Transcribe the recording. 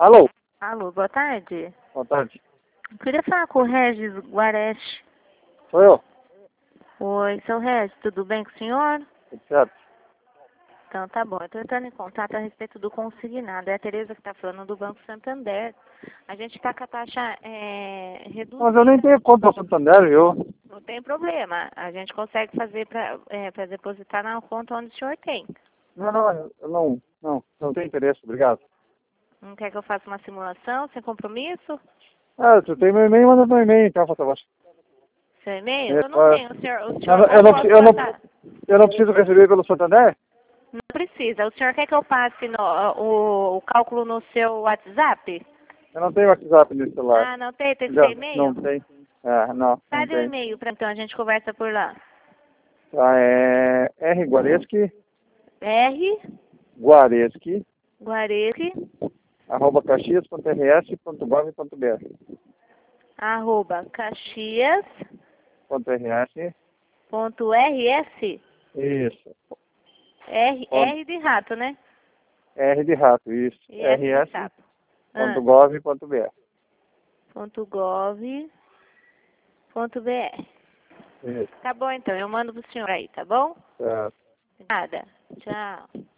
Alô? Alô, boa tarde. Boa tarde. Eu queria falar com o Regis Guaresh. Sou eu. Oi, seu Regis, tudo bem com o senhor? Tudo certo? Então tá bom, eu estou entrando em contato a respeito do consignado. É a Tereza que está falando do Banco Santander. A gente está com a taxa reduzida. Mas eu nem tenho conta no Santander, viu? Não tem problema. A gente consegue fazer para depositar na conta onde o senhor tem. Não tenho interesse, obrigado. Não quer que eu faça uma simulação sem compromisso? Ah, tu tem meu e-mail, manda meu e-mail então, por favor. Seu e-mail? Eu não tenho. O senhor Eu não preciso receber pelo Santander? Não precisa. O senhor quer que eu passe o cálculo no seu WhatsApp? Eu não tenho WhatsApp no celular. Ah, não tem? Tem que ser e-mail? Não tem. Não Cadê o tem. e-mail para então a gente conversa por lá? Tá, é rguareschi, R, Guareschi, @caxias.rs.gov.br. @caxias.rs. Isso. R de rato, né? R de rato, isso. E S de sapo. rs.gov.br. .gov.br. Isso. Tá bom então, eu mando pro senhor aí, tá bom? Certo. Nada. Tchau.